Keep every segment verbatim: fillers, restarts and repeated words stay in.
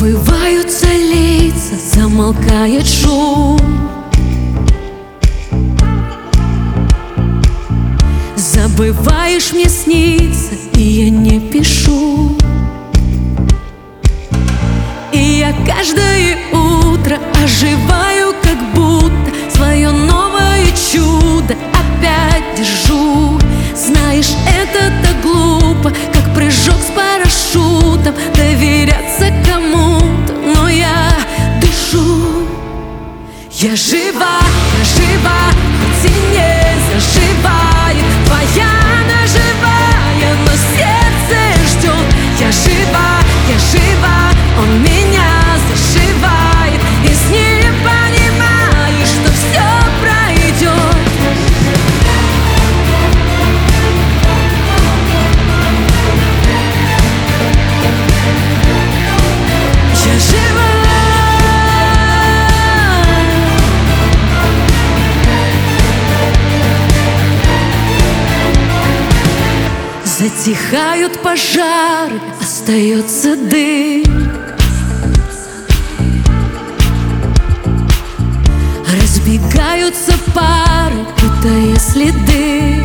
Забываются лица, замолкает шум. Забываешь мне сниться, и я не пишу. И я каждое утро оживаю, как будто свое новое чудо опять держу. Знаешь, это так глупо, как прыжок с парашютом, доверяться кому-то, но я дышу. Я жива, я жива, хоть и не заживает твоя ножевая, но сердце ждет. Я жива, я жива, он меня зашивает, и с ним понимаешь, что все пройдет. Я жива. Затихают пожары, остается дым. Разбегаются пары, путая следы.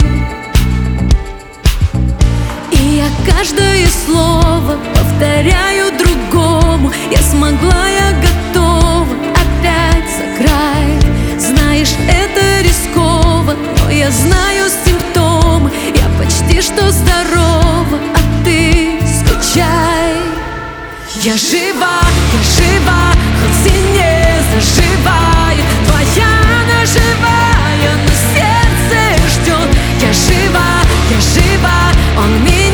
И я каждое слово повторяю другому. Я смогла, я готова опять за край. Знаешь, это рисково, но я знаю симптомы. Я почти что здорова, а ты скучай. Я жива, я жива, хоть и не заживает твоя ножевая, но сердце ждет. Я жива, я жива, он меня